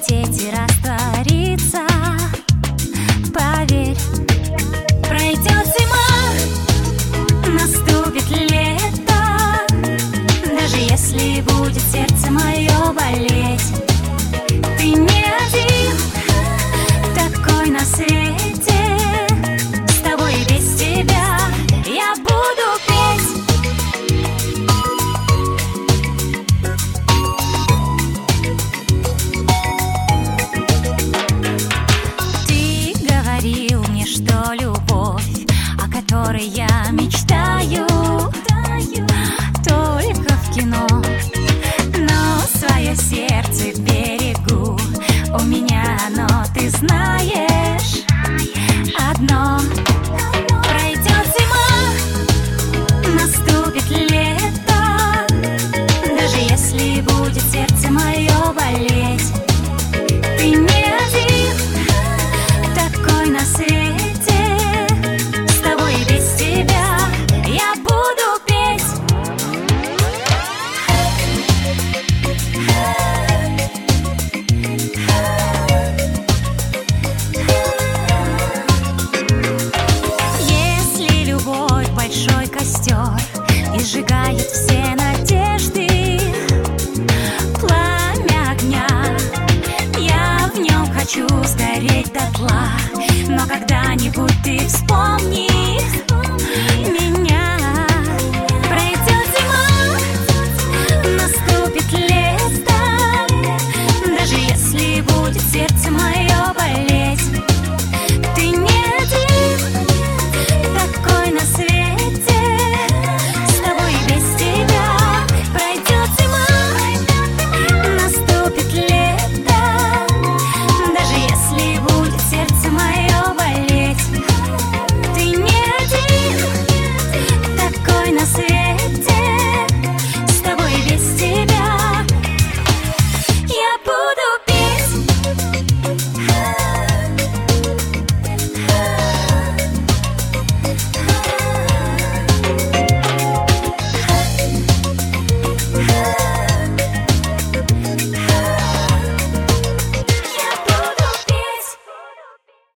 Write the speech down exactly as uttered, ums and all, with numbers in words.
сети растворится. Поверь, пройдет зима, наступит лето. Даже если будет сердце мое болеть, ты не один такой на свете. С тобой и без тебя я буду петь. Ты говорил мне, что любовь, о которой я мечтаю, только в кино, но свое сердце берегу. У меня оно, ты знаешь, одно. Пройдет зима, наступит лето. Даже если будет сердце мое болеть, ты не один такой на свете. С тобой и без тебя я буду петь. Если любовь большой костер и сжигает все надежды, пламя огня, я в нем хочу сгореть дотла. Но когда-нибудь ты вспомни